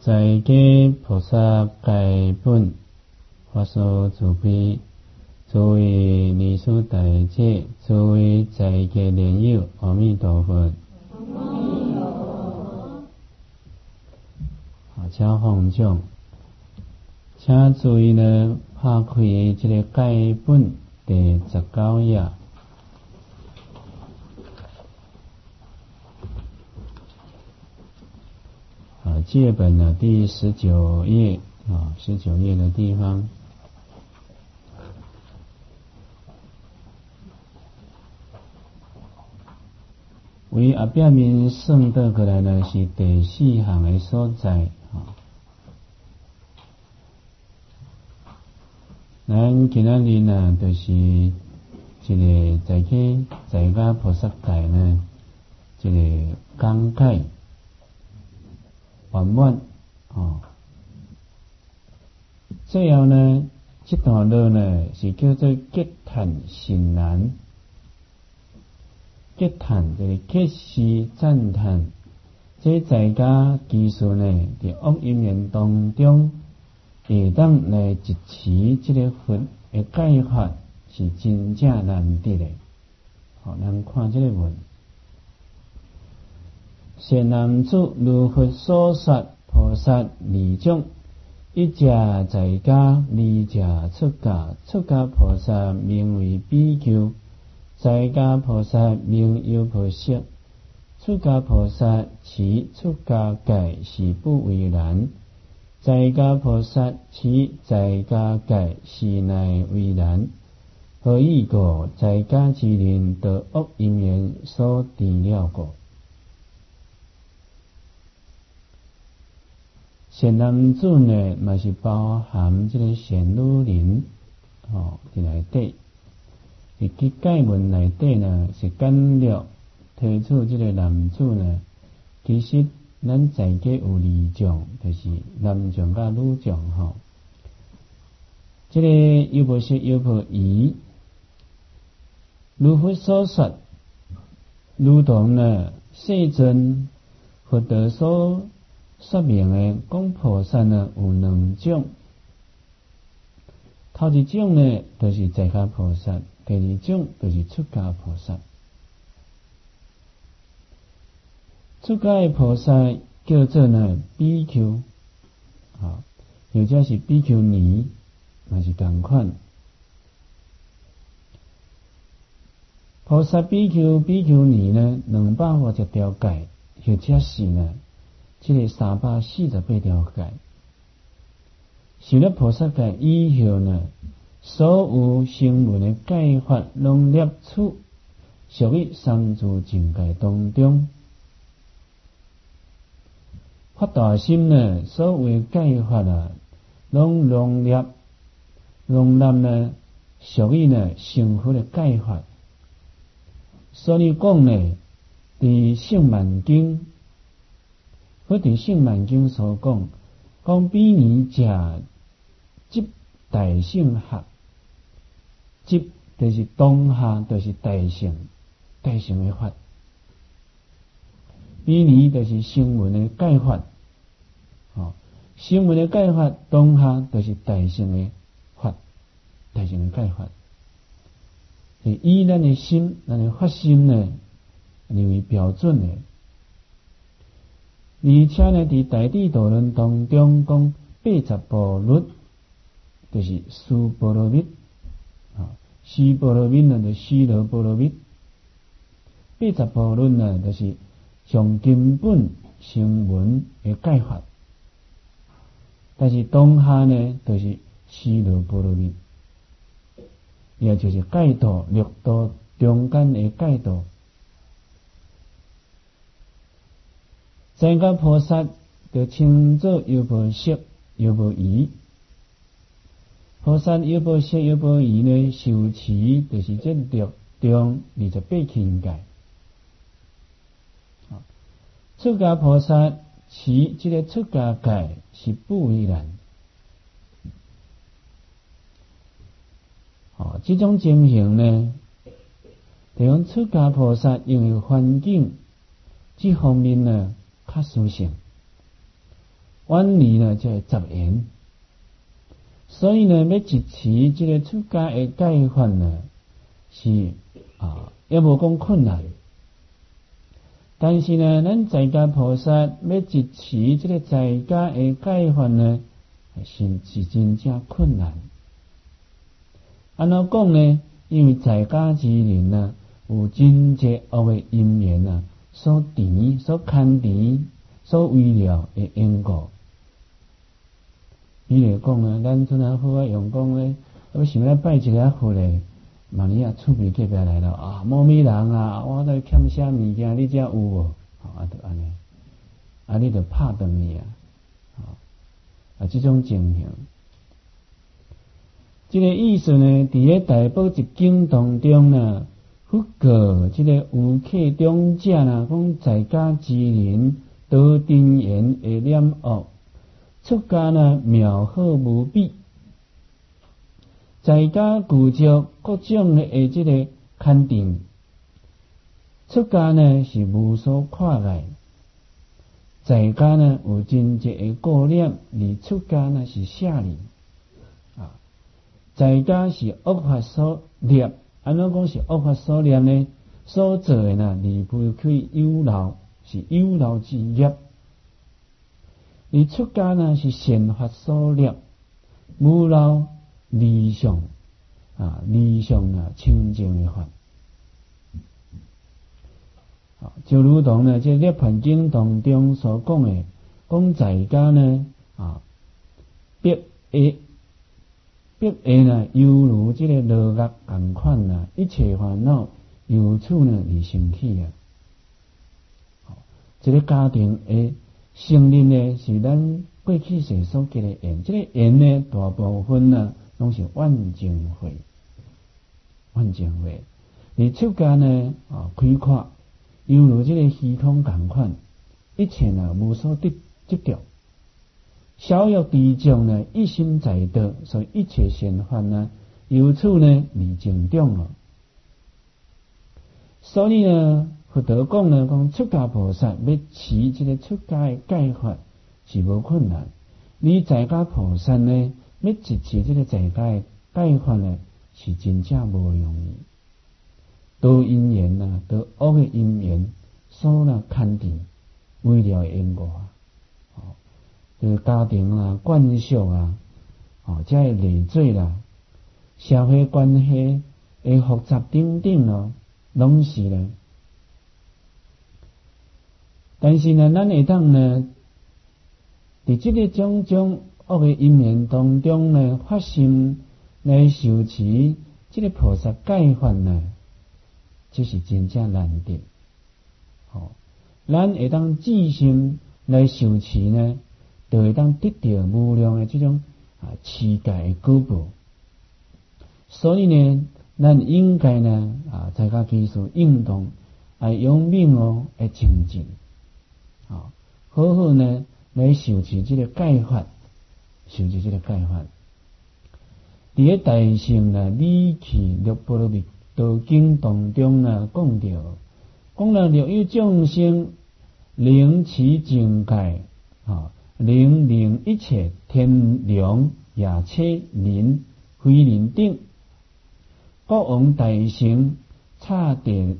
在家菩萨戒本发所慈悲，诸位利殊大者，诸位在家莲友，阿弥陀佛。好，请放掌，请注意呢，拍开这个戒本第19页。戒本呢，第19页19页的地方，为后壁面算倒过来呢，是第4项的所在。咱今仔日呢，就是一个在家菩萨戒呢，一个讲解圆满最后呢，这段路呢是叫做结叹信难。结叹就是结是赞叹，这在家技术呢，在恶因缘当中，会当来一持这个佛的戒法，是真正难得的。好，咱看这个文。善男子，如佛所说，菩萨二种：一者在家，二者出家。出家菩萨名为比丘，在家菩萨名优婆塞。出家菩萨持出家戒是不为难，在家菩萨持在家戒是乃为难。何以故？在家之人得恶因缘所治了过。善男子呢，嘛是包含这个善女人在内底。伫戒文内底呢，是简略提出这个男子呢，其实咱在家有2种，就是男众甲女众这个优婆塞、优婆夷，如佛所说，如同呢世尊佛陀所说明的，讲菩萨呢有2种。头一种呢，就是在家菩萨；第2种就是出家菩萨。出家的菩萨叫做呢比丘，或者是比丘尼，也是同款。菩萨、比丘、比丘尼呢，250条戒，或者是呢这个348条戒。受了菩萨戒以后呢，所有声闻的戒法拢摄取，属于三自境界当中。发大心呢，所有戒法拢容纳呢，属于呢成佛的戒法。所以讲呢，伫圣曼经，或伫圣曼经所讲比尼者集大乘合，集就是当下就是大乘的法，比尼就是声闻的戒法，声闻的戒法当下就是大乘的法，大乘的戒法。以咱的心，咱的发心呢，认为标准的。而且呢，伫大智度论当中讲80部律，就是四波罗蜜四波罗蜜呢，就四罗波罗蜜；80部律呢，就是上根本声闻的戒法。但是当下呢，就是四罗波罗蜜。也就是戒度、六度中间的戒度。在家菩萨就称作优婆塞、优婆夷。菩萨、优婆塞、优婆夷呢，受持就是这6中28境界。出家菩萨持这个出家戒是不为难。这种情形呢，就讲出家菩萨因为环境这方面呢较殊胜， 远离呢这杂缘。所以呢，要一持这个出家的戒法呢，是也无讲困难。但是呢，咱在家菩萨要一持这个在家的戒法呢，是真正困难。安怎讲呢？因为在家之人呢，有真济恶的因缘啊，所填、所牵填、所为了的因果。比如讲啊，咱阵啊好啊用讲咧，我想要拜一个佛咧，万一厝边隔壁来了啊，某某人啊，我在欠啥物件，你遮有无？就安尼，你就拍断伊这种情形。这个意思呢，伫咧大宝一经当中呢，佛告这个有客中者呢，讲在家之人多定言会念恶，出家呢妙好无比。在家具足各种的这个勘定，出家呢是无所跨碍。在家呢有真济的顾念，而出家呢是舍离。在家是恶法所立，安怎讲是恶法所立呢？所做的呢，离不开有漏，是有漏之业；而出家呢是善法所立，无漏理想清净的法。就如同呢，这《涅槃经》当中所讲的，讲在家呢别个呢，犹如这个落叶同款呐，一切烦恼由此呢而生起啊。这个家庭的成立呢，是咱过去世所结的缘。这个缘呢，大部分呢拢是万净慧，而出家呢开阔，犹如这个虚空同款，一切呢无所执着。小欲地众呢，一心在道，所以一切善法呢，由此呢而成长了。所以呢，佛陀讲呢，讲出家菩萨要持这个出家的戒法是无困难。你在家菩萨呢，要持这个在家的戒法呢，是真正无容易。多因缘呐，多恶的因缘，所呢牵定为了因果啊。家庭啊、惯习啊，这个累赘啦，社会关系的复杂等等咯，拢是咧。但是呢，咱会当呢，伫这个种种恶的因缘当中呢，发心来受持这个菩萨戒法呢，这是真正难得。咱会当至心来受持呢，就会当得到无量的这种持戒的果报。所以呢，咱应该呢在家基础运动，用命来精进，好好呢来受持这个戒法，伫咧大乘呢理气六波罗蜜多经当中呢讲了若有众生领其境界，令一切天龙野车人非人等，国王大乘差地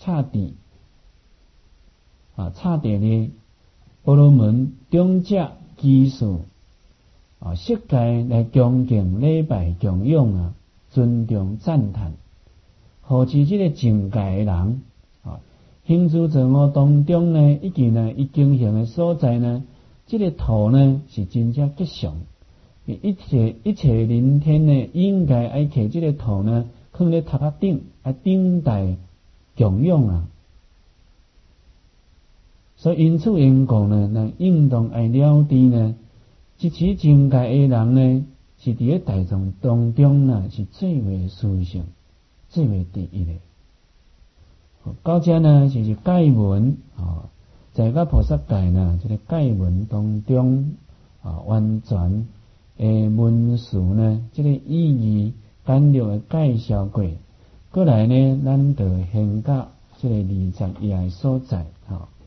呢婆罗门中者居士悉皆来恭敬礼拜供养尊重赞叹，何其这个境界的人行诸造物当中呢，以及呢伊经行的所在呢，这个土呢是真正吉祥。一切人天呢，应该爱摕这个土呢，放咧头壳顶，顶戴供养。所以因此因讲呢，咱应当爱了知呢，一持境界的人呢，是伫咧大众当中呢，是最为殊胜、最为第一的。到这呢，就是戒文在个菩萨戒呢，这个戒文当中完全文字呢，这个意义简略的介绍过。过来呢，咱就现到这个20页所在